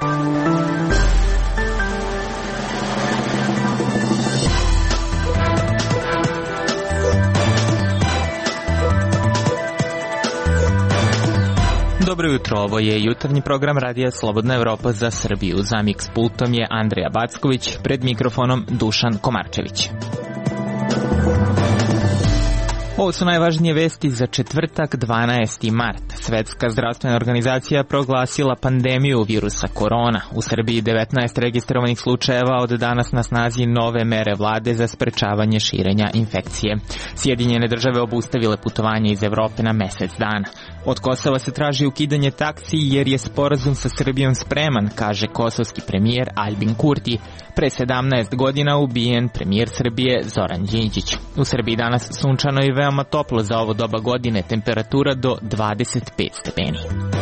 Dobro jutro, ovo je jutarnji program Radija Slobodna Evropa za Srbiju. Za Mix pultom je Andrija Backović, pred mikrofonom Dušan Komarčević. Ovo su najvažnije vesti za četvrtak 12. mart. Svetska zdravstvena organizacija proglasila pandemiju virusa korona. U Srbiji 19 registrovanih slučajeva, od danas na snazi nove mere vlade za sprečavanje širenja infekcije. Sjedinjene države obustavile putovanje iz Evrope na mesec dana. Od Kosova se traži ukidanje taksi jer je sporazum sa Srbijom spreman, kaže kosovski premijer Aljbin Kurti. Pre 17 godina ubijen premijer Srbije Zoran Đinđić. U Srbiji danas sunčano i veoma toplo za ovo doba godine, temperatura do 25 stepeni.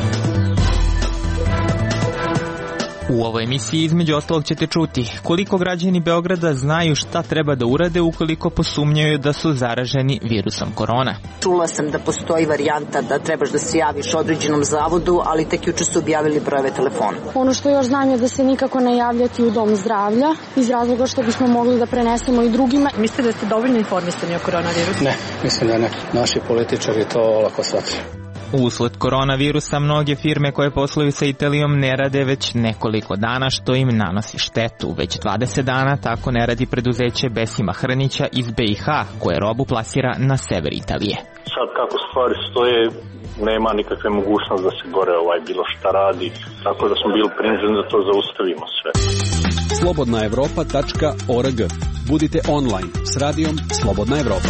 U ovoj emisiji između ostalog ćete čuti koliko građani Beograda znaju šta treba da urade ukoliko posumnjaju da su zaraženi virusom korona. Čula sam da postoji varijanta da trebaš da se javiš određenom zavodu, ali tek juče su objavili brojeve telefona. Ono što još znam je da se nikako ne javljati u dom zdravlja, iz razloga što bismo mogli da prenesemo i drugima. Mislite da ste dovoljno informisani o koronavirusu? Ne, mislim da ne. Naši političari to lako shvataju. Usled koronavirusa mnoge firme koje posluju sa Italijom ne rade već nekoliko dana, što im nanosi štetu. Već 20 dana tako ne radi preduzeće Besima Hrnića iz BiH, koje robu plasira na sever Italije. Sad kako stvari stoje, nema nikakve mogućnosti da se gore bilo šta radi, tako da smo bili prinuđeni da to zaustavimo sve. slobodnaevropa.org. Budite online s radijom Slobodna Evropa.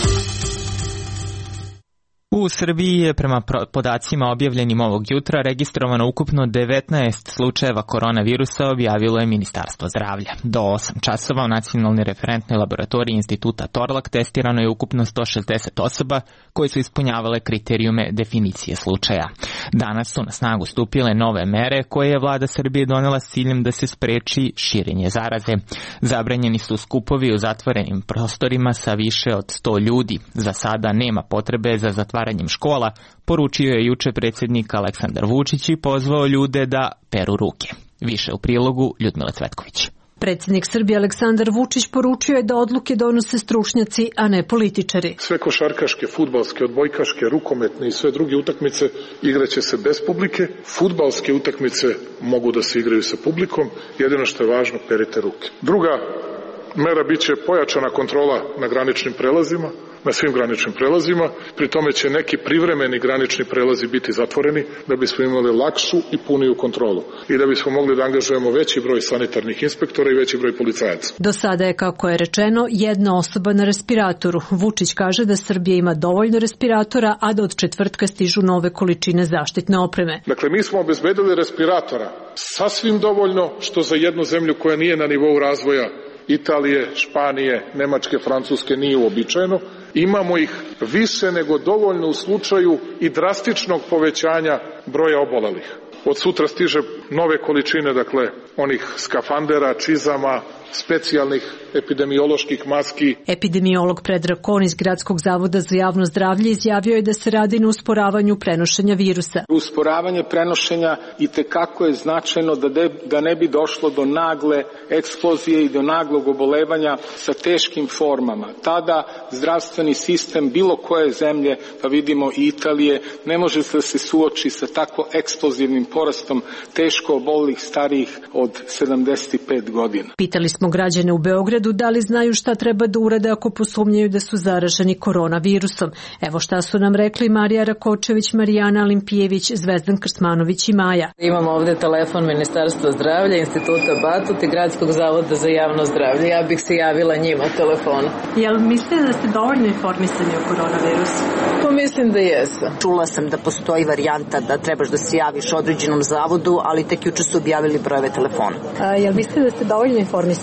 U Srbiji je prema podacima objavljenim ovog jutra registrovano ukupno 19 slučajeva koronavirusa, objavilo je Ministarstvo zdravlja. Do 8 časova u Nacionalnoj referentnoj laboratoriji Instituta Torlak testirano je ukupno 160 osoba koje su ispunjavale kriterijume definicije slučaja. Danas su na snagu stupile nove mere koje je vlada Srbije donela s ciljem da se spreči širenje zaraze. Zabranjeni su skupovi u zatvorenim prostorima sa više od 100 ljudi. Za sada nema potrebe za zatvaranjem škola, poručio je juče predsjednik Aleksandar Vučić i pozvao ljude da peru ruke. Više u prilogu Ljudmila Cvetković. Predsjednik Srbije Aleksandar Vučić poručio je da odluke donose stručnjaci, a ne političari. Sve košarkaške, fudbalske, odbojkaške, rukometne i sve druge utakmice igraće se bez publike. Fudbalske utakmice mogu da se igraju sa publikom. Jedino što je važno, perite ruke. Druga mera biće pojačana kontrola na graničnim prelazima, na svim graničnim prelazima. Pri tome će neki privremeni granični prelazi biti zatvoreni da bismo imali lakšu i puniju kontrolu i da bismo mogli da angažujemo veći broj sanitarnih inspektora i veći broj policajaca. Do sada je, kako je rečeno, jedna osoba na respiratoru. Vučić kaže da Srbija ima dovoljno respiratora, a da od četvrtka stižu nove količine zaštitne opreme. Dakle, mi smo obezbedili respiratora sasvim dovoljno, što za jednu zemlju koja nije na nivou razvoja Italije, Španije, Nemačke, Francuske nije uobičajeno. Imamo ih više nego dovoljno u slučaju i drastičnog povećanja broja obolelih. Od sutra stiže nove količine, dakle, onih skafandera, čizama, specijalnih epidemioloških maski. Epidemiolog Predrag Kon iz Gradskog zavoda za javno zdravlje izjavio je da se radi na usporavanju prenošenja virusa. Usporavanje prenošenja itekako je značajno da ne bi došlo do nagle eksplozije i do naglog obolevanja sa teškim formama. Tada zdravstveni sistem bilo koje zemlje, pa vidimo i Italije, ne može da se suoči sa tako eksplozivnim porastom teško obolelih starijih od 75 godina. Pitali smo građane u Beogradu da li znaju šta treba da urade ako posumnjaju da su zaraženi koronavirusom. Evo šta su nam rekli Marija Rakočević, Marijana Olimpijević, Zvezdan Krstmanović i Maja. Imamo ovde telefon Ministarstva zdravlja, Instituta Batut i Gradskog zavoda za javno zdravlje. Ja bih se javila njima telefonu. Jel mislite da ste dovoljno informisani o koronavirusu? Pa mislim da jesam. Čula sam da postoji varijanta da trebaš da se javiš određenom zavodu, ali tek juče su objavili brojeve telefona. Jel mislite da ste dovoljno informisani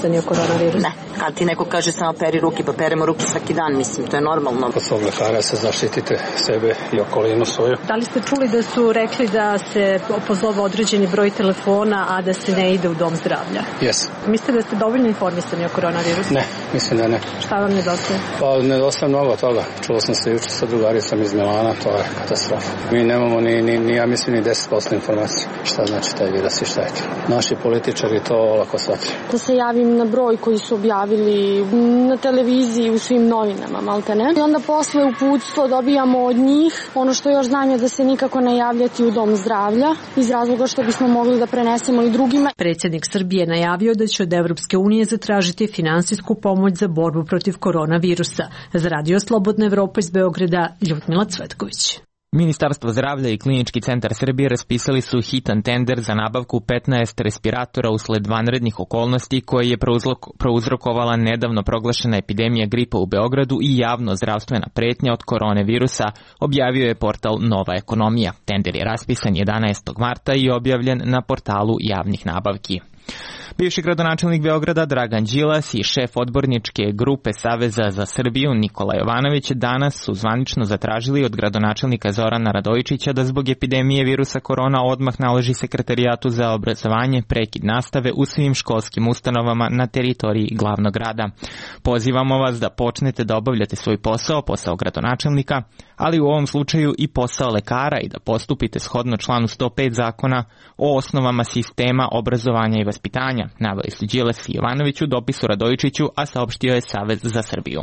informisani o koronavirusu? Ne, kad ti neko kaže samo peri ruke, pa peremo ruke svaki dan, mislim, to je normalno. Kod svog lekara se zaštitite sebe i okolinu svoju. Da li ste čuli da su rekli da se pozove određeni broj telefona, a da se ne ide u dom zdravlja? Jesam. Mislite da ste dovoljno informisani o koronavirusu? Ne, mislim da ne. Šta vam nedostaje? Pa nedostaje mnogo toga. Čuo sam se juče sa drugaricom iz Milana, to je katastrofa. Mi nemamo ni ja mislim ni 10% informacije. Šta znači taj virus i šta je to? Naši političari to lako shvatili. Da se javim na broj koji su objavili na televiziji, u svim novinama, malte ne. I onda posle uputstvo dobijamo od njih ono što još znam je da se nikako ne javljati u dom zdravlja iz razloga što bismo mogli da prenesemo i drugima. Predsjednik Srbije najavio da će od Evropske unije zatražiti finansijsku pomoć za borbu protiv koronavirusa. Za Radio Slobodna Evropa iz Beograda, Ljudmila Cvetković. Ministarstvo zdravlja i Klinički centar Srbije raspisali su hitan tender za nabavku 15 respiratora usled vanrednih okolnosti koje je prouzrokovala nedavno proglašena epidemija gripa u Beogradu i javno zdravstvena pretnja od koronavirusa, objavio je portal Nova ekonomija. Tender je raspisan 11. marta i objavljen na portalu javnih nabavki. Bivši gradonačelnik Beograda Dragan Đilas i šef odborničke grupe Saveza za Srbiju Nikola Jovanović danas su zvanično zatražili od gradonačelnika Zorana Radojičića da zbog epidemije virusa korona odmah naloži Sekretarijatu za obrazovanje prekid nastave u svim školskim ustanovama na teritoriji glavnog grada. Pozivamo vas da počnete da obavljate svoj posao gradonačelnika, ali u ovom slučaju i posao lekara i da postupite shodno članu 105 zakona o osnovama sistema obrazovanja i vaspitanja, naveli su Đilas i Jovanović u dopisu Radojičiću, a saopštio je Savez za Srbiju.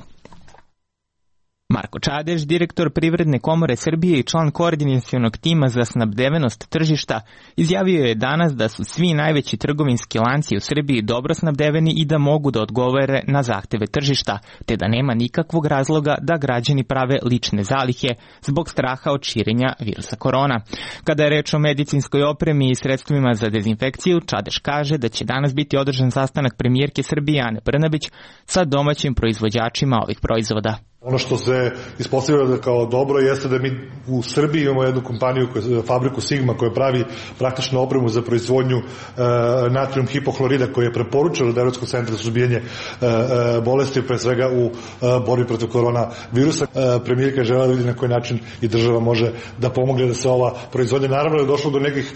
Marko Čadež, direktor Privredne komore Srbije i član koordinacionog tima za snabdevenost tržišta, izjavio je danas da su svi najveći trgovinski lanci u Srbiji dobro snabdeveni i da mogu da odgovore na zahteve tržišta, te da nema nikakvog razloga da građani prave lične zalihe zbog straha od širenja virusa korona. Kada je reč o medicinskoj opremi i sredstvima za dezinfekciju, Čadež kaže da će danas biti održan sastanak premijerke Srbije Ane Brnabić sa domaćim proizvođačima ovih proizvoda. Ono što se ispostavilo kao dobro jeste da mi u Srbiji imamo jednu kompaniju, fabriku Sigma, koja pravi praktično opremu za proizvodnju natrijum hipohlorida, koji je preporučen od Evropskog centra za suzbijanje bolesti, pre svega u borbi protiv koronavirusa. Premijerka je želela da vidi na koji način i država može da pomogne da se ova proizvodnja. Naravno je došlo do nekih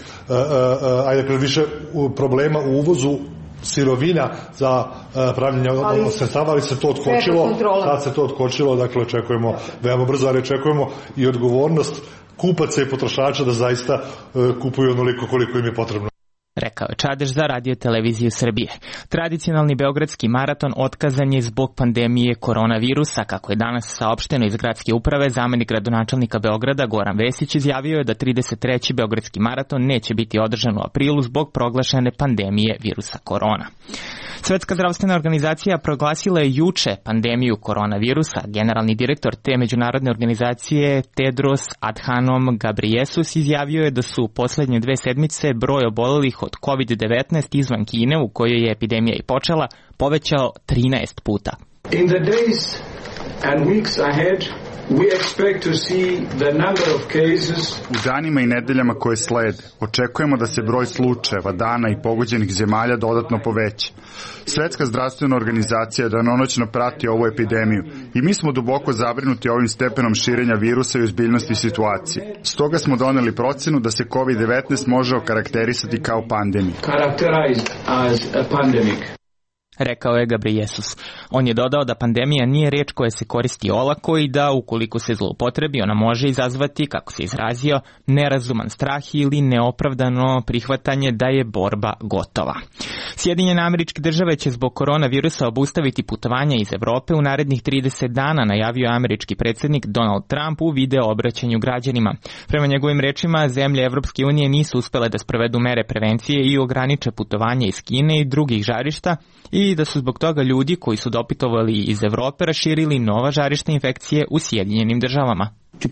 više problema u uvozu sirovina za pravljenje sredstava, ali se to otkočilo. Sad se to otkočilo, dakle očekujemo veoma brzo, ali očekujemo i odgovornost kupaca i potrošača da zaista kupuju onoliko koliko im je potrebno. Rekao je Čadež za Radio Televiziju Srbije. Tradicionalni beogradski maraton otkazan je zbog pandemije koronavirusa. Kako je danas saopšteno iz gradske uprave, zamenik gradonačelnika Beograda Goran Vesić izjavio je da 33. beogradski maraton neće biti održan u aprilu zbog proglašene pandemije virusa korona. Svetska zdravstvena organizacija proglasila je juče pandemiju koronavirusa. Generalni direktor te međunarodne organizacije Tedros Adhanom Ghebreyesus izjavio je da su u poslednje 2 sedmice broj obolelih od COVID-19 izvan Kine, u kojoj je epidemija i počela, povećao 13 puta. In the days and weeks ahead, we expect to see the number of cases. U danima i nedeljama koje slede, očekujemo da se broj slučajeva, dana i pogođenih zemalja dodatno poveća. Svetska zdravstvena organizacija danonoćno prati ovu epidemiju i mi smo duboko zabrinuti ovim stepenom širenja virusa i ozbiljnosti situacije. Stoga smo doneli procenu da se COVID-19 može okarakterisati kao pandemija. Characterized as a pandemic. Rekao je Ghebreyesus. On je dodao da pandemija nije reč koja se koristi olako i da ukoliko se zloupotrebi ona može izazvati, kako se izrazio, nerazuman strah ili neopravdano prihvatanje da je borba gotova. Sjedinjene Američke Države će zbog koronavirusa obustaviti putovanja iz Evrope u narednih 30 dana, najavio američki predsjednik Donald Trump u video obraćanju građanima. Prema njegovim rečima, zemlje Evropske unije nisu uspele da sprovedu mere prevencije i ograniče putovanje iz Kine i drugih žarišta i da su zbog toga ljudi koji su doputovali iz Evrope raširili nova žarišta infekcije u Sjedinjenim Državama.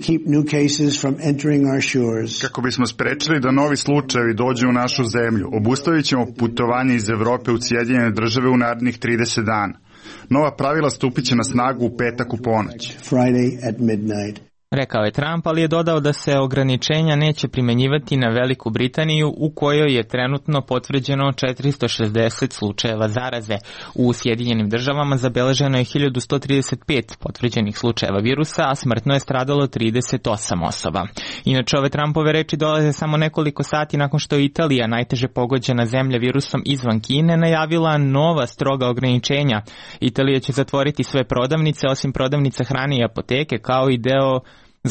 Kako bismo sprečili da novi slučajevi dođu u našu zemlju, obustavit ćemo putovanje iz Evrope u Sjedinjene Države u narednih 30 dana. Nova pravila stupit će na snagu u petak u ponoć. rekao je Trump, ali je dodao da se ograničenja neće primenjivati na Veliku Britaniju u kojoj je trenutno potvrđeno 460 slučajeva zaraze. U Sjedinjenim Državama zabeleženo je 1135 potvrđenih slučajeva virusa, a smrtno je stradalo 38 osoba. Inače, ove Trumpove reči dolaze samo nekoliko sati nakon što je Italija, najteže pogođena zemlja virusom izvan Kine, najavila nova stroga ograničenja. Italija će zatvoriti sve prodavnice, osim prodavnica hrane i apoteke, kao deo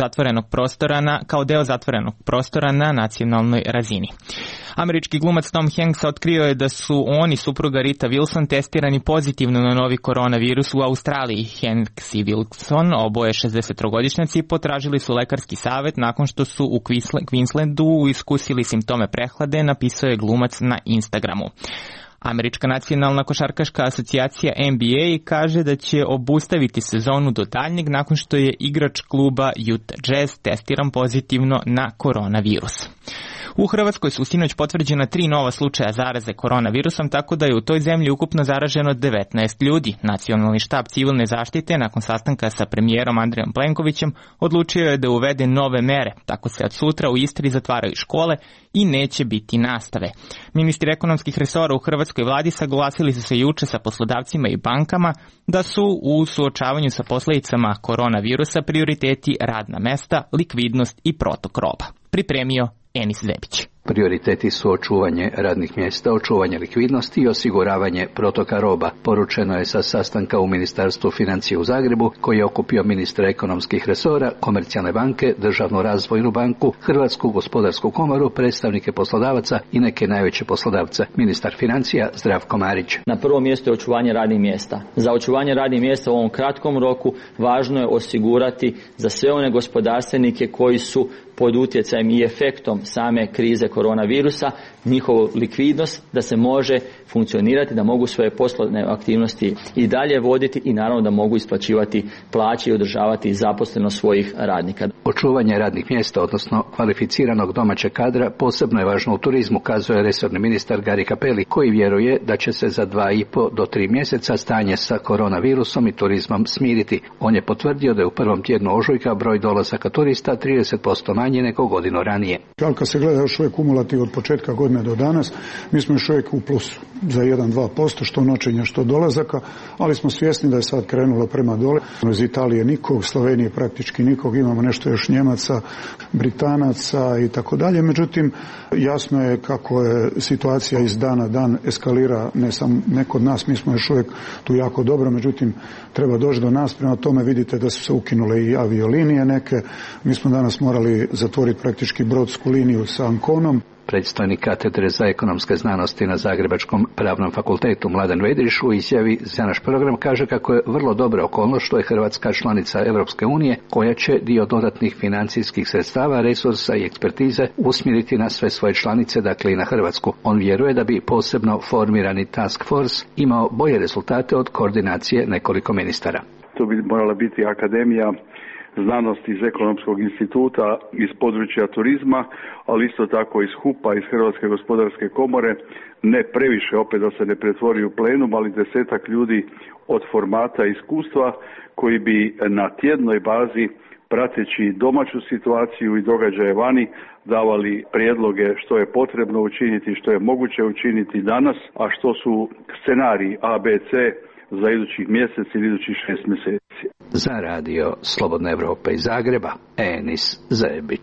zatvorenog prostora na nacionalnoj razini. Američki glumac Tom Hanks otkrio je da su on i supruga Rita Wilson testirani pozitivno na novi koronavirus u Australiji. Hanks i Wilson, oboje 63-godišnjaci, potražili su lekarski savjet nakon što su u Queenslandu iskusili simptome prehlade, napisao je glumac na Instagramu. Američka nacionalna košarkaška asocijacija NBA kaže da će obustaviti sezonu do daljnjeg nakon što je igrač kluba Utah Jazz testiran pozitivno na koronavirus. U Hrvatskoj su sinoć potvrđena 3 nova slučaja zaraze koronavirusom, tako da je u toj zemlji ukupno zaraženo 19 ljudi. Nacionalni štab civilne zaštite, nakon sastanka sa premijerom Andrejom Plenkovićem, odlučio je da uvede nove mere. Tako se od sutra u Istri zatvaraju škole i neće biti nastave. Ministri ekonomskih resora u hrvatskoj vladi saglasili su se juče sa poslodavcima i bankama da su u suočavanju sa posljedicama koronavirusa prioriteti radna mesta, likvidnost i protok roba. Pripremio Enis Zebić. Prioriteti su očuvanje radnih mjesta, očuvanje likvidnosti i osiguravanje protoka roba, poručeno je sa sastanka u Ministarstvu financija u Zagrebu, koji je okupio ministra ekonomskih resora, komercijalne banke, Državnu razvojnu banku, Hrvatsku gospodarsku komoru, predstavnike poslodavaca i neke najveće poslodavce. Ministar financija Zdravko Marić. Na prvom mjestu je očuvanje radnih mjesta. Za očuvanje radnih mjesta u ovom kratkom roku važno je osigurati za sve one gospodarstvenike koji su pod utjecajem i efektom same krize koronavirusa, njihovu likvidnost, da se može funkcionirati, da mogu svoje poslovne aktivnosti i dalje voditi i naravno da mogu isplaćivati plaće i održavati zaposlenost svojih radnika. Očuvanje radnih mjesta, odnosno kvalificiranog domaćeg kadra, posebno je važno u turizmu, kazuje resorni ministar Gari Cappelli, koji vjeruje da će se za 2,5 do 3 mjeseca stanje sa koronavirusom i turizmom smiriti. On je potvrdio da je u prvom tjednu ožujka broj dolazaka turista 30% manje nego godinu ranije. Kad se gleda još uvijek kumulativ od početka godine do danas, mi smo još uvijek u plusu za 1-2%, što noćenja, što dolazaka, ali smo svjesni da je sad krenulo prema dole. Iz Italije nikog, Slovenije praktički nikog, imamo nešto još Njemaca, Britanaca i tako dalje. Međutim, jasno je kako je situacija iz dana dan eskalira, ne kod nas, mi smo još uvijek tu jako dobro, međutim treba doći do nas. Prema tome vidite da su se ukinule i aviolinije neke. Mi smo danas morali zatvoriti praktički brodsku liniju sa Anconom. Predstojnik katedre za ekonomske znanosti na Zagrebačkom pravnom fakultetu Mladen Vedriš u izjavi za naš program kaže kako je vrlo dobra okolnost što je Hrvatska članica Europske unije, koja će dio dodatnih financijskih sredstava, resursa i ekspertize usmjeriti na sve svoje članice, dakle i na Hrvatsku. On vjeruje da bi posebno formirani task force imao bolje rezultate od koordinacije nekoliko ministara. To bi morala biti akademija znanosti iz Ekonomskog instituta iz područja turizma, ali isto tako iz HUP-a, iz Hrvatske gospodarske komore, ne previše, opet da se ne pretvori u plenum, ali 10-ak ljudi od formata iskustva koji bi na tjednoj bazi, prateći domaću situaciju i događaje vani, davali prijedloge što je potrebno učiniti, što je moguće učiniti danas, a što su scenariji A, B, C za idućih mjesec ili idućih 6 mjeseci. Za radio Slobodna Evropa iz Zagreba, Enis Zebić.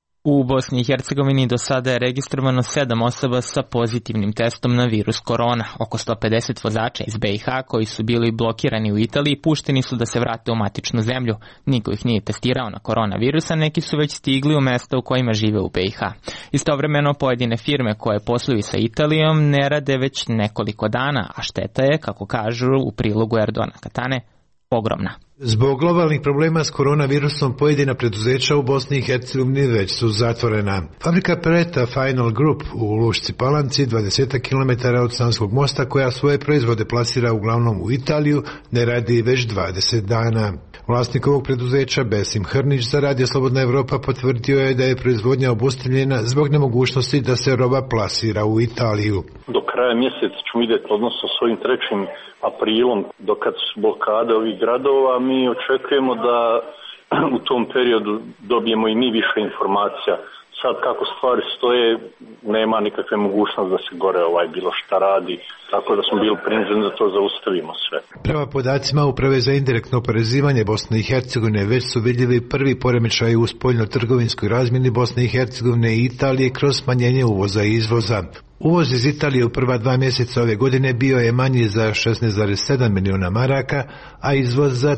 U Bosni i Hercegovini do sada je registrovano 7 osoba sa pozitivnim testom na virus korona. Oko 150 vozača iz BiH koji su bili blokirani u Italiji pušteni su da se vrate u matičnu zemlju. Niko ih nije testirao na koronavirusa, neki su već stigli u mesta u kojima žive u BiH. Istovremeno pojedine firme koje posluju sa Italijom ne rade već nekoliko dana, a šteta je, kako kažu u prilogu Erdogana Katane, ogromna. Zbog globalnih problema s koronavirusom pojedina preduzeća u Bosni i Hercegovini već su zatvorena. Fabrika Preta Final Group u Lušci Palanci, 20 km od Sanskog mosta, koja svoje proizvode plasira uglavnom u Italiju, ne radi već 20 dana. Vlasnik ovog preduzeća, Besim Hrnić, za Radio Slobodna Evropa potvrdio je da je proizvodnja obustavljena zbog nemogućnosti da se roba plasira u Italiju. Do kraja mjeseca ćemo vidjeti, odnosno s ovim 3. aprilom, dokad su blokade ovih gradova, mi očekujemo da u tom periodu dobijemo i mi više informacija. Sad kako stvari stoje, nema nikakve mogućnosti da se gore bilo šta radi, tako da smo bili prinuđeni da to zaustavimo sve. Prema podacima Uprave za indirektno oporezivanje Bosne i Hercegovine već su vidljivi prvi poremećaji u spoljno-trgovinskoj razmjeni Bosne i Hercegovine i Italije kroz smanjenje uvoza i izvoza. Uvoz iz Italije u prva 2 mjeseca ove godine bio je manji za 16,7 milijuna maraka, a izvoz za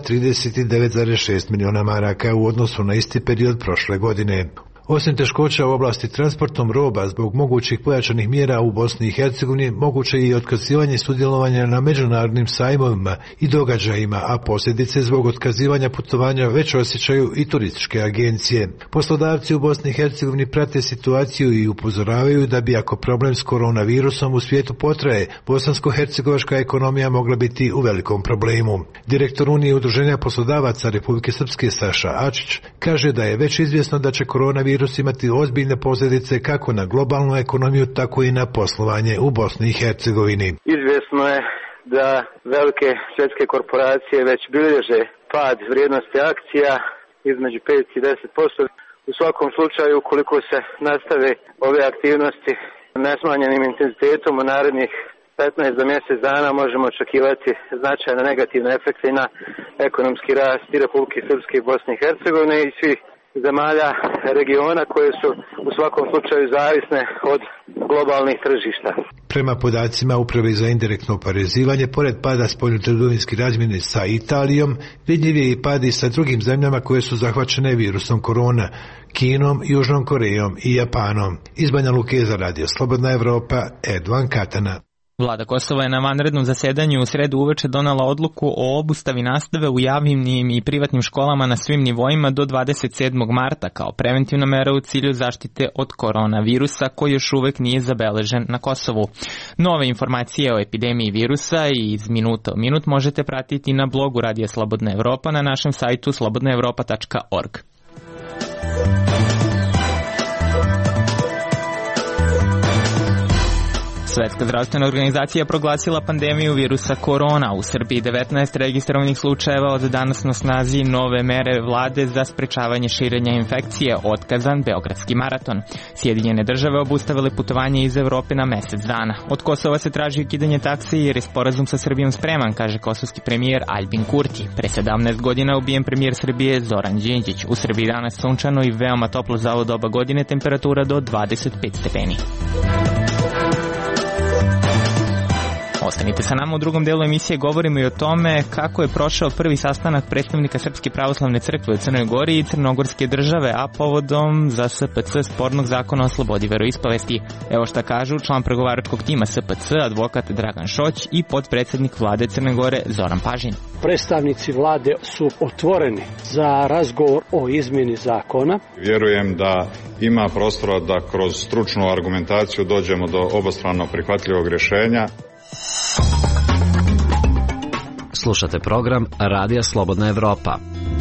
39,6 milijuna maraka u odnosu na isti period prošle godine. Osim teškoća u oblasti transportom roba zbog mogućih pojačanih mjera u Bosni i Hercegovini, moguće je i otkazivanje sudjelovanja na međunarodnim sajmovima i događajima, a posljedice zbog otkazivanja putovanja već osjećaju i turističke agencije. Poslodavci u Bosni i Hercegovini prate situaciju i upozoravaju da bi ako problem s koronavirusom u svijetu potraje, bosansko-hercegovačka ekonomija mogla biti u velikom problemu. Direktor Unije udruženja poslodavaca Republike Srpske Saša Ačić kaže da je već izvjesno da će koronavirus imati ozbiljne posljedice kako na globalnu ekonomiju, tako i na poslovanje u Bosni i Hercegovini. Izvjesno je da velike svjetske korporacije već bilježe pad vrijednosti akcija između 5 i 10%. U svakom slučaju, ukoliko se nastave ove aktivnosti nesmanjenim intenzitetom u narednih 15 do mjesec dana, možemo očekivati značajne negativne efekte na ekonomski rast i Republike Srpske i Bosne i Hercegovine i svih zemalja regiona koje su u svakom slučaju zavisne od globalnih tržišta. Prema podacima Uprave za indirektno oporezivanje, pored pada spoljnotrgovinske razmjene sa Italijom, vidljiv je i pad i sa drugim zemljama koje su zahvaćene virusom korona, Kinom, Južnom Korejom i Japanom. Iz Banja Luke za Radio Slobodna Evropa, Edvan Katana. Vlada Kosova je na vanrednom zasedanju u sredu uveče donela odluku o obustavi nastave u javnim i privatnim školama na svim nivoima do 27. marta kao preventivna mera u cilju zaštite od koronavirusa koji još uvek nije zabeležen na Kosovu. Nove informacije o epidemiji virusa i iz minuta u minut možete pratiti na blogu Radija Slobodna Evropa na našem sajtu slobodnaevropa.org. Svetska zdravstvena organizacija proglasila pandemiju virusa korona. U Srbiji 19 registrovanih slučajeva, od danas na snazi nove mere vlade za sprečavanje širenja infekcije, otkazan Beogradski maraton. Sjedinjene države obustavile putovanje iz Evrope na mjesec dana. Od Kosova se traži ukidanje takse jer je sporazum sa Srbijom spreman, kaže kosovski premijer Aljbin Kurti. Pre 17 godina ubijen premijer Srbije Zoran Đinđić. U Srbiji danas sunčano i veoma toplo za ovo doba godine, temperatura do 25 stepeni. Ostanite sa nama, u drugom delu emisije govorimo i o tome kako je prošao prvi sastanak predstavnika Srpske pravoslavne crkve u Crnoj Gori i Crnogorske države, a povodom za SPC spornog zakona o slobodi veroispovesti. Evo šta kažu član pregovaračkog tima SPC, advokat Dragan Šoć i potpredsjednik vlade Crne Gore Zoran Pažin. Predstavnici vlade su otvoreni za razgovor o izmjeni zakona. Vjerujem da ima prostora da kroz stručnu argumentaciju dođemo do obostrano prihvatljivog rješenja. Slušate program Radija Slobodna Evropa.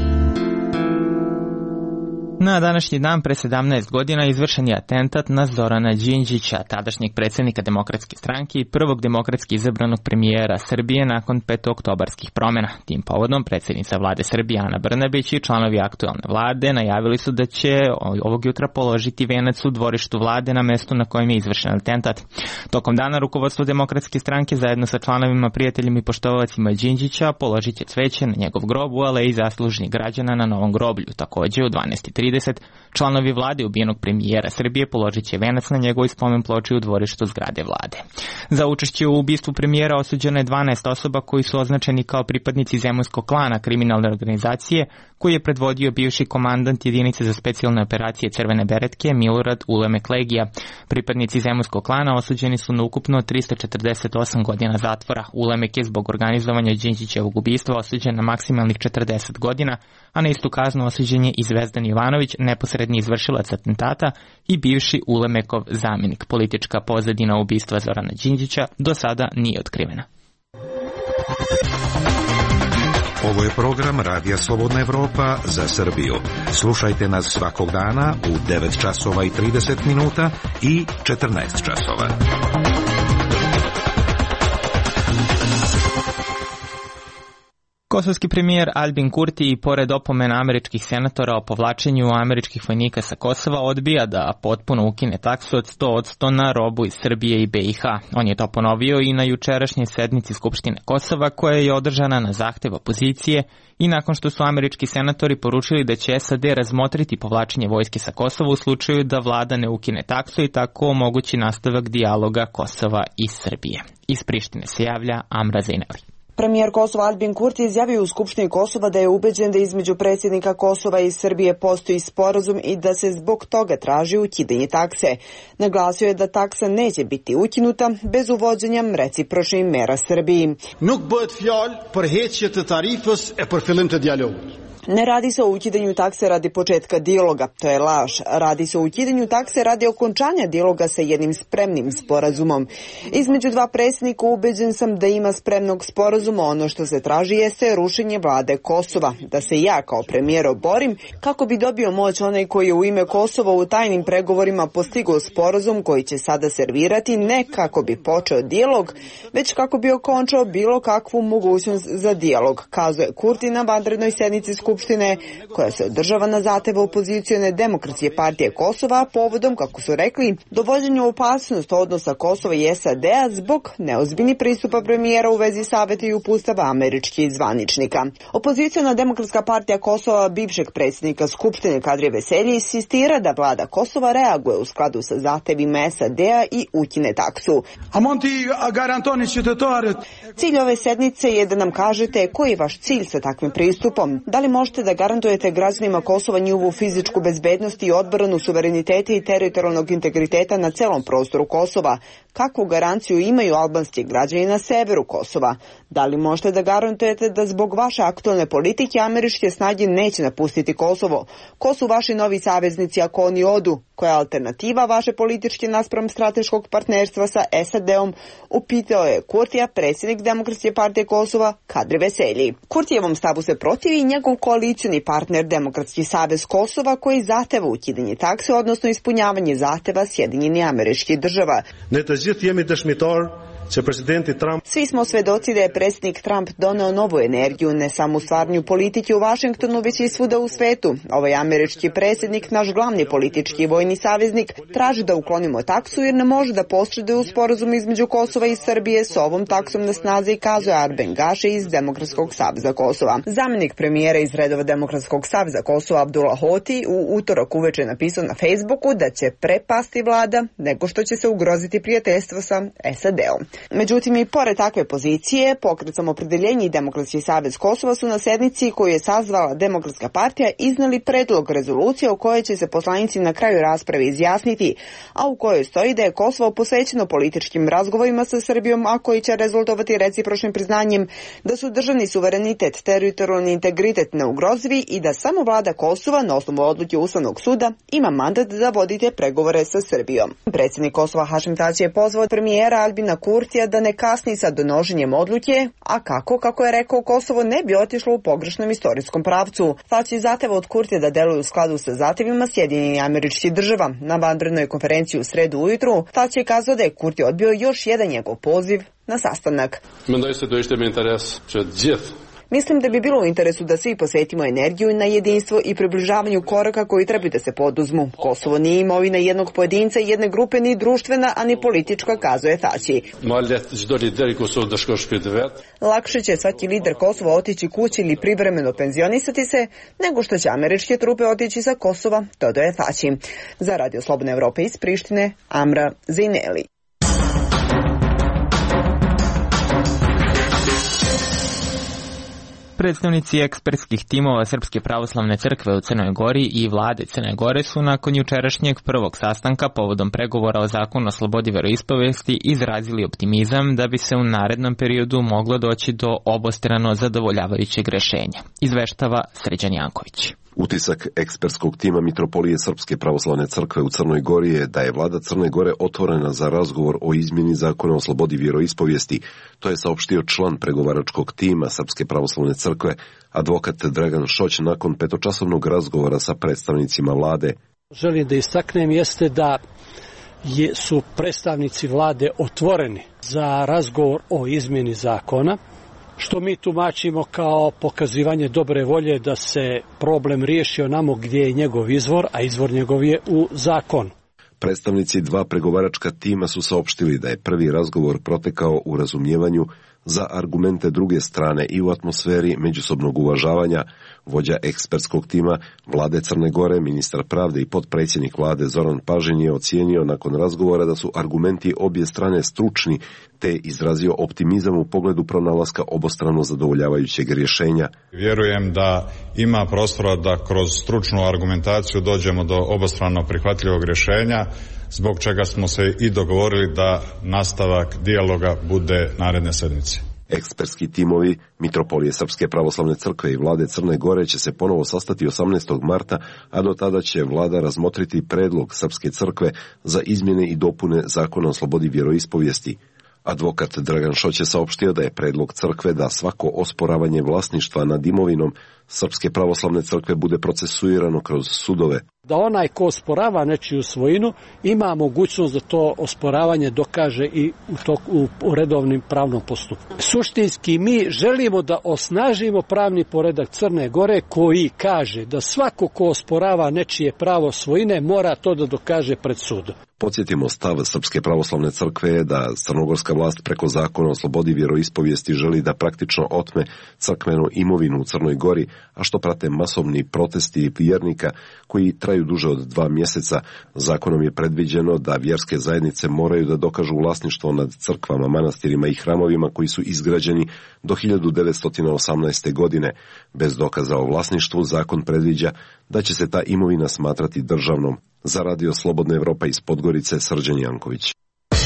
Na današnji dan pre 17 godina izvršen je atentat na Zorana Đinđića, tadašnjeg predsjednika Demokratske stranke i prvog demokratski izabranog premijera Srbije nakon petooktobarskih promjena. Tim povodom predsjednica vlade Srbije Ana Brnabić i članovi aktualne vlade najavili su da će ovog jutra položiti venac u dvorištu vlade na mjestu na kojem je izvršen atentat. Tokom dana rukovodstvo Demokratske stranke zajedno sa članovima, prijateljima i poštovacima Đinđića položit će cveće na njegov grob u aleji zaslužnih građana na Novom groblju. Također u 12:30 članovi vlade ubijenog premijera Srbije položit će venac na njegovoj spomen ploči u dvorištu zgrade vlade. Za učešće u ubistvu premijera osuđeno je 12 osoba koji su označeni kao pripadnici zemunskog klana kriminalne organizacije koji je predvodio bivši komandant jedinice za specijalne operacije Crvene beretke Milorad Ulemek Legija. Pripadnici zemunskog klana osuđeni su na ukupno 348 godina zatvora. Ulemek je zbog organizovanja Đinđićevog ubistva osuđen na maksimalnih 40 godina, a na istu kaznu osuđen je i Zvezdan Jovanović, neposredni izvršilac atentata i bivši Ulemekov zamjenik. Politička pozadina ubistva Zorana Đinđića do sada nije otkrivena. Ovo je program Radija Slobodna Evropa za Srbiju. Slušajte nas svakog dana u 9 časova i 30 minuta i 14 časova. Kosovski premijer Albin Kurti, pored opomena američkih senatora o povlačenju američkih vojnika sa Kosova, odbija da potpuno ukine taksu od 100% na robu iz Srbije i BiH. On je to ponovio i na jučerašnjoj sednici Skupštine Kosova, koja je održana na zahtev opozicije i nakon što su američki senatori poručili da će SAD razmotriti povlačenje vojske sa Kosova u slučaju da vlada ne ukine taksu i tako omogući nastavak dijaloga Kosova i Srbije. Iz Prištine se javlja Amra Zejneli. Premijer Kosova Albin Kurti izjavio u Skupštini Kosova da je ubeđen da između predsjednika Kosova i Srbije postoji sporazum i da se zbog toga traži ukidanje takse. Naglasio je da taksa neće biti ukinuta bez uvođenja recipročnih mera Srbiji. Nuk bëhet fjalë për heqje të tarifës e për fillim të dialogut. Ne radi se o ukidanju takse radi početka dijaloga, to je laž. Radi se o ukidanju takse radi okončanja dijaloga sa jednim spremnim sporazumom. Između dva predsjednika ubeđen sam da ima spremnog sporazuma. Ono što se traži jeste rušenje vlade Kosova. Da se ja kao premijer borim kako bi dobio moć onaj koji je u ime Kosova u tajnim pregovorima postigao sporazum koji će sada servirati ne kako bi počeo dijalog, već kako bi okončao bilo kakvu mogućnost za dijalog, kazuje Kurti na vanrednoj sednici Skupštine koja se održava na zahtev opozicione Demokratske partije Kosova povodom, kako su rekli, dovođenja u opasnost odnosa Kosova i SAD-a zbog neozbiljnih pristupa premijera u vezi saveta i upustava američkih zvaničnika. Opoziciona Demokratska partija Kosova bivšeg predsjednika Skupštine Kadrija Veselji insistira da vlada Kosova reaguje u skladu sa zahtevima SAD-a i ukine taksu. Cilj ove sednice je da nam kažete koji je vaš cilj sa takvim pristupom. Da li možete da garantujete građanima Kosova njihovu fizičku bezbednost i odbranu suvereniteta i teritorijalnog integriteta na celom prostoru Kosova? Kakvu garanciju imaju albanski građani na severu Kosova? Da li možete da garantujete da zbog vaše aktualne politike američke snage neće napustiti Kosovo? Ko su vaši novi saveznici ako oni odu? Koja je alternativa vaše političke naspram strateškog partnerstva sa SAD-om? Upitao je Kurtija, predsjednik Demokratske partije Kosova, Kadri Veselji. Kurtijevom stavu se protivi i njegov koalicioni partner Demokratski savez Kosova koji zahteva ukidanje takse, odnosno ispunjavanje zahteva Sjedinjenih Američkih Država. Svi smo svedoci da je predsjednik Trump doneo novu energiju, ne samo u stvaranju politike u Vašingtonu, već i svuda u svetu. Ovaj američki predsjednik, naš glavni politički i vojni saveznik, traži da uklonimo taksu jer ne može da posreduje u sporazumu između Kosova i Srbije s ovom taksom na snazi, kazuje Arben Gaši iz Demokratskog saveza Kosova. Zamjenik premijera iz redova Demokratskog saveza Kosova Abdullah Hoti u utorak uveče napisao na Facebooku da će prepasti vlada nego što će se ugroziti prijateljstvo sa SAD-om. Međutim, i pored takve pozicije, Pokret Samoopredjeljenje i Demokratski savez Kosova su na sednici koju je sazvala Demokratska partija iznali predlog rezolucije o kojoj će se poslanici na kraju rasprave izjasniti, a u kojoj stoji da je Kosovo posvećeno političkim razgovorima sa Srbijom, a koji će rezultovati recipročnim priznanjem da su državni suverenitet, teritorijalni integritet neugrozivi i da samo vlada Kosova na osnovu odluke Ustavnog suda ima mandat da vodite pregovore sa Srbijom. Predsjednik Kosova Hašim Tači je pozvao premijera Albina Kurtija da ne kasni sa donošenjem odluke, a kako je rekao, Kosovo ne bi otišlo u pogrešnom istorijskom pravcu. Tači zahteva od Kurtija da deluje u skladu sa zahtevima Sjedinjenih Američkih Država. Na vanrednoj konferenciji u sredu ujutru Tači je kazao da je Kurti odbio još jedan njegov poziv na sastanak. Mislim da bi bilo u interesu da svi posvetimo energiju na jedinstvo i približavanju koraka koji treba da se poduzmu. Kosovo nije imovina jednog pojedinca, jedne grupe, ni društvena, a ni politička, kazuje Tači. Lakše će svaki lider Kosova otići kući ili privremeno penzionisati se, nego što će američke trupe otići sa Kosova, dodaje Tači. Za Radio Slobodne Evrope iz Prištine, Amra Zejneli. Predstavnici ekspertskih timova Srpske pravoslavne crkve u Crnoj Gori i vlade Crne Gore su nakon jučerašnjeg prvog sastanka povodom pregovora o zakonu o slobodi veroispovesti izrazili optimizam da bi se u narednom periodu moglo doći do obostrano zadovoljavajućeg rešenja. Izveštava Sređan Janković. Utisak ekspertskog tima Mitropolije Srpske pravoslavne crkve u Crnoj Gori je da je vlada Crne Gore otvorena za razgovor o izmjeni zakona o slobodi vjeroispovijesti. To je saopštio član pregovaračkog tima Srpske pravoslavne crkve, advokat Dragan Šoć, nakon petočasovnog razgovora sa predstavnicima vlade. Želim da istaknem jeste da su predstavnici vlade otvoreni za razgovor o izmjeni zakona, što mi tumačimo kao pokazivanje dobre volje da se problem riješi onamo gdje je njegov izvor, a izvor njegov je u zakonu. Predstavnici dva pregovaračka tima su saopštili da je prvi razgovor protekao u razumijevanju za argumente druge strane i u atmosferi međusobnog uvažavanja. Vođa ekspertskog tima vlade Crne Gore, ministar pravde i potpredsjednik vlade Zoran Pažin je ocijenio nakon razgovora da su argumenti obje strane stručni, te izrazio optimizam u pogledu pronalaska obostrano zadovoljavajućeg rješenja. Vjerujem da ima prostora da kroz stručnu argumentaciju dođemo do obostrano prihvatljivog rješenja, zbog čega smo se i dogovorili da nastavak dijaloga bude naredne sedmice. Ekspertski timovi Mitropolije Srpske pravoslavne crkve i vlade Crne Gore će se ponovo sastati 18. marta, a do tada će vlada razmotriti predlog Srpske crkve za izmjene i dopune Zakona o slobodi vjeroispovijesti. Advokat Dragan Šoć je saopštio da je predlog crkve da svako osporavanje vlasništva nad imovinom Srpske pravoslavne crkve bude procesuirano kroz sudove. Da onaj ko osporava nečiju svojinu ima mogućnost da to osporavanje dokaže i u redovnim pravnom postupku. Suštinski mi želimo da osnažimo pravni poredak Crne Gore koji kaže da svako ko osporava nečije pravo svojine mora to da dokaže pred sudom. Podsjetimo, stav Srpske pravoslavne crkve je da crnogorska vlast preko Zakona o slobodi vjeroispovijesti želi da praktično otme crkvenu imovinu u Crnoj Gori, a što prate masovni protesti vjernika koji traju duže od 2 mjeseca. Zakonom je predviđeno da vjerske zajednice moraju da dokažu vlasništvo nad crkvama, manastirima i hramovima koji su izgrađeni do 1918. godine. Bez dokaza o vlasništvu zakon predviđa da će se ta imovina smatrati državnom. Za Radio Slobodna Evropa iz Podgorice, Srđan Janković.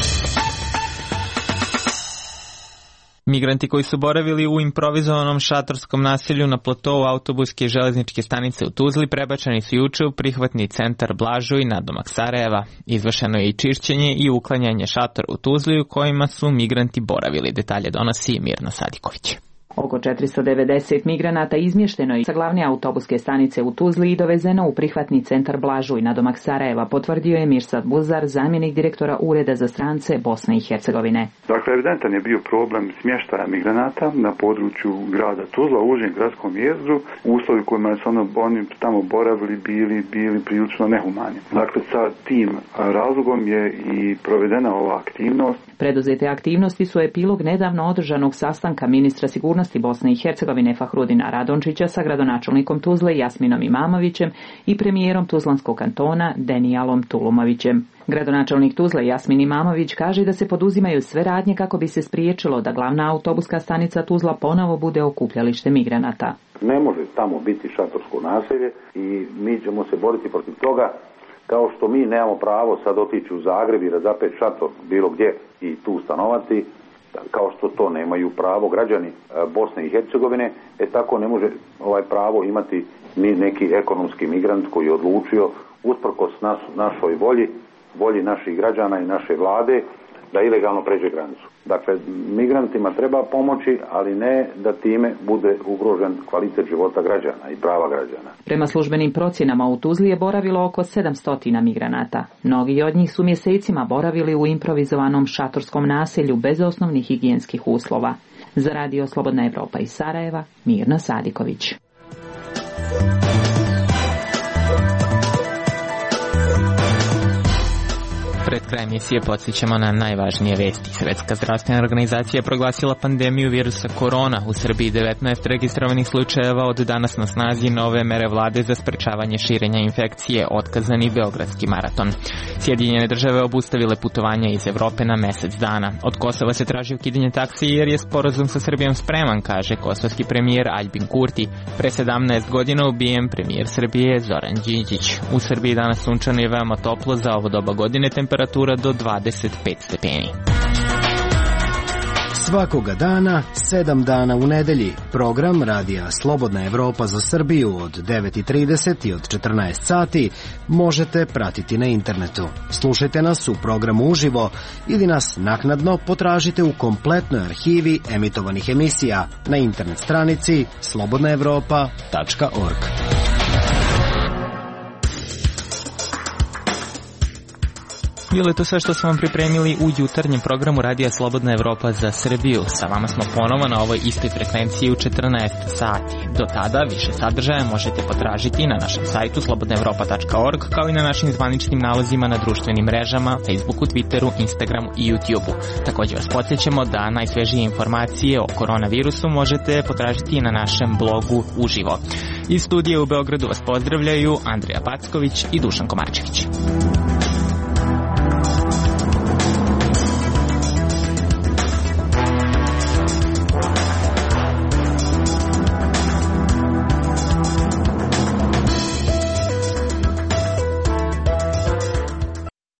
Migranti koji su boravili u improvizovanom šatorskom naselju na platou autobuske i železničke stanice u Tuzli prebačeni su juče u prihvatni centar Blažuj nadomak Sarajeva. Izvršeno je i čišćenje i uklanjanje šatora u Tuzli u kojima su migranti boravili. Detalje donosi Mirna Sadiković. Oko 490 migranata izmješteno je sa glavne autobuske stanice u Tuzli i dovezeno u prihvatni centar Blažuj nadomak Sarajeva, potvrdio je Mirsad Buzar, zamjenik direktora Ureda za strance Bosne i Hercegovine. Dakle, evidentan je bio problem smještaja migranata na području grada Tuzla, u užem gradskom jezgru. Uslovi kojima su oni tamo boravili bili prilično nehumani. Dakle, sa tim razlogom je i provedena ova aktivnost. Preduzete aktivnosti su epilog nedavno održanog sastanka ministra sigurnosti Bosne i Hercegovine Fahrudina Radončića sa gradonačelnikom Tuzle Jasminom Imamovićem i premijerom Tuzlanskog kantona Denijalom Tulumovićem. Gradonačelnik Tuzle Jasmin Imamović kaže da se poduzimaju sve radnje kako bi se spriječilo da glavna autobuska stanica Tuzla ponovo bude okupljalište migranata. Ne može tamo biti šatorsko naselje i mi ćemo se boriti protiv toga. Kao što mi nemamo pravo sad otići u Zagreb i razapeti šator bilo gdje i tu stanovati, kao što to nemaju pravo građani Bosne i Hercegovine, tako ne može pravo imati ni neki ekonomski migrant koji je odlučio usprkos našoj volji naših građana i naše vlade da ilegalno pređe granicu. Dakle, migrantima treba pomoći, ali ne da time bude ugrožen kvalitet života građana i prava građana. Prema službenim procjenama u Tuzli je boravilo oko 700 migranata. Mnogi od njih su mjesecima boravili u improvizovanom šatorskom naselju bez osnovnih higijenskih uslova. Za Radio Slobodna Evropa iz Sarajeva, Mirna Sadiković. Pred kraj emisije podsjećamo na najvažnije vesti. Svetska zdravstvena organizacija je proglasila pandemiju virusa korona. U Srbiji 19 registrovanih slučajeva, od danas na snazi nove mere vlade za sprečavanje širenja infekcije, otkazani Beogradski maraton. Sjedinjene države obustavile putovanja iz Evrope na mjesec dana. Od Kosova se traži ukidanje taksi jer je sporazum sa Srbijom spreman, kaže kosovski premijer Aljbin Kurti. Pre 17 godina ubijen premijer Srbije Zoran Đinđić. U Srbiji danas sunčano i veoma toplo, za ovo doba godine temperatura do 25 stepeni. Svakoga dana, 7 dana u nedelji. Program Radija Slobodna Evropa za Srbiju od 9:30 i od 14 sati možete pratiti na internetu. Slušajte nas u programu uživo ili nas naknadno potražite u kompletnoj arhivi emitovanih emisija na internet stranici slobodnaevropa.org. Bilo je to sve što smo vam pripremili u jutarnjem programu Radija Slobodna Evropa za Srbiju. Sa vama smo ponovo na ovoj istoj frekvenciji u 14 sati. Do tada više sadržaja možete potražiti na našem sajtu slobodnaevropa.org, kao i na našim zvaničnim nalazima na društvenim mrežama, Facebooku, Twitteru, Instagramu i YouTubeu. Također vas podsjećamo da najsvežije informacije o koronavirusu možete potražiti i na našem blogu uživo. Iz studija u Beogradu vas pozdravljaju Andrija Packović i Dušan Komarčević.